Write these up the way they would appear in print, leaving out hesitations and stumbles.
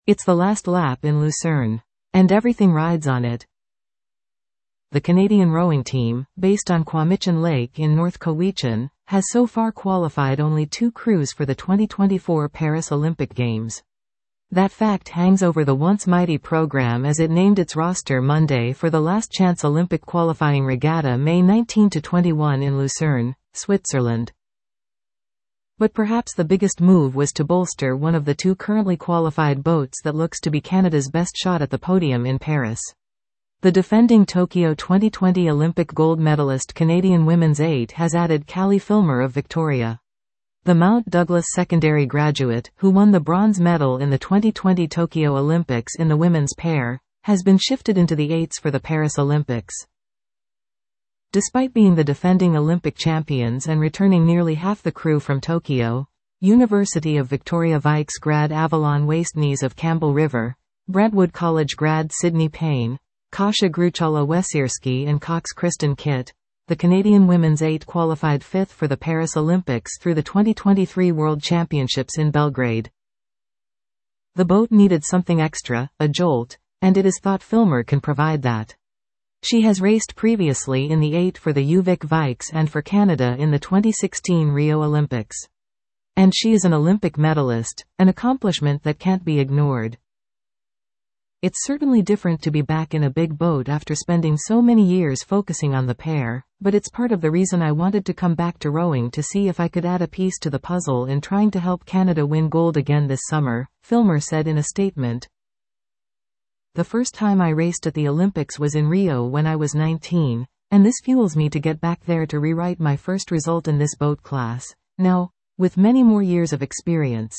It's the last lap in Lucerne. And everything rides on it. The Canadian rowing team, based on Quamichan Lake in North Cowichan, has so far qualified only 2 crews for the 2024 Paris Olympic Games. That fact hangs over the once mighty program as it named its roster Monday for the last chance Olympic qualifying regatta May 19–21 in Lucerne, Switzerland. But perhaps the biggest move was to bolster one of the 2 currently qualified boats that looks to be Canada's best shot at the podium in Paris. The defending Tokyo 2020 Olympic gold medalist Canadian Women's 8 has added Callie Filmer of Victoria. The Mount Douglas secondary graduate, who won the bronze medal in the 2020 Tokyo Olympics in the women's pair, has been shifted into the 8s for the Paris Olympics. Despite being the defending Olympic champions and returning nearly half the crew from Tokyo, University of Victoria Vikes grad Avalon Wastenees of Campbell River, Brentwood College grad Sydney Payne, Kasia Gruchala Wesierski and Cox Kristen Kitt, the Canadian Women's 8 qualified 5th for the Paris Olympics through the 2023 World Championships in Belgrade. The boat needed something extra, a jolt, and it is thought Filmer can provide that. She has raced previously in the 8 for the UVic Vikes and for Canada in the 2016 Rio Olympics. And she is an Olympic medalist, an accomplishment that can't be ignored. It's certainly different to be back in a big boat after spending so many years focusing on the pair, but it's part of the reason I wanted to come back to rowing to see if I could add a piece to the puzzle in trying to help Canada win gold again this summer, Filmer said in a statement. The first time I raced at the Olympics was in Rio when I was 19, and this fuels me to get back there to rewrite my first result in this boat class, now, with many more years of experience.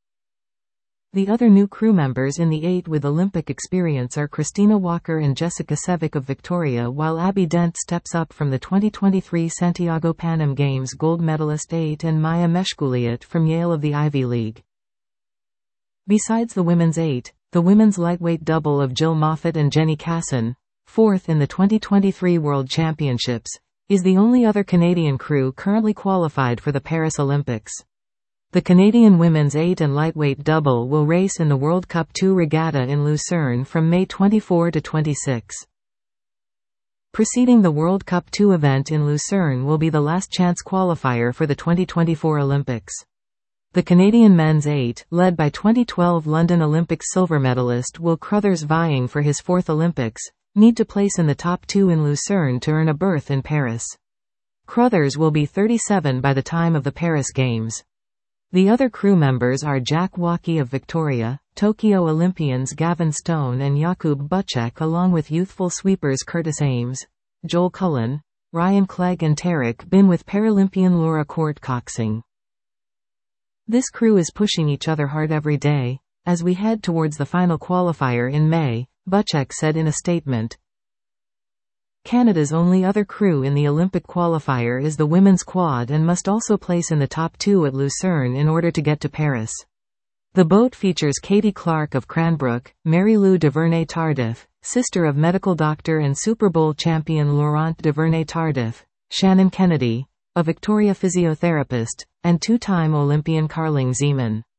The other new crew members in the 8 with Olympic experience are Christina Walker and Jessica Sevick of Victoria, while Abby Dent steps up from the 2023 Santiago Pan Am Games gold medalist 8 and Maya Meshkuliet from Yale of the Ivy League. Besides the women's 8, the women's lightweight double of Jill Moffatt and Jenny Casson, 4th in the 2023 World Championships, is the only other Canadian crew currently qualified for the Paris Olympics. The Canadian women's 8 and lightweight double will race in the World Cup 2 regatta in Lucerne from May 24 to 26. Preceding the World Cup 2 event in Lucerne will be the last chance qualifier for the 2024 Olympics. The Canadian men's 8, led by 2012 London Olympics silver medalist Will Crothers vying for his 4th Olympics, need to place in the top 2 in Lucerne to earn a berth in Paris. Crothers will be 37 by the time of the Paris Games. The other crew members are Jack Waukee of Victoria, Tokyo Olympians Gavin Stone and Jakub Buczek, along with youthful sweepers Curtis Ames, Joel Cullen, Ryan Clegg and Tarek Bin, with Paralympian Laura Court coxing. This crew is pushing each other hard every day, as we head towards the final qualifier in May, Buczek said in a statement. Canada's only other crew in the Olympic qualifier is the women's quad and must also place in the top 2 at Lucerne in order to get to Paris. The boat features Katie Clark of Cranbrook, Mary Lou DuVernay-Tardif, sister of medical doctor and Super Bowl champion Laurent DuVernay-Tardif, Shannon Kennedy, a Victoria physiotherapist, and 2-time Olympian Carling Zeman.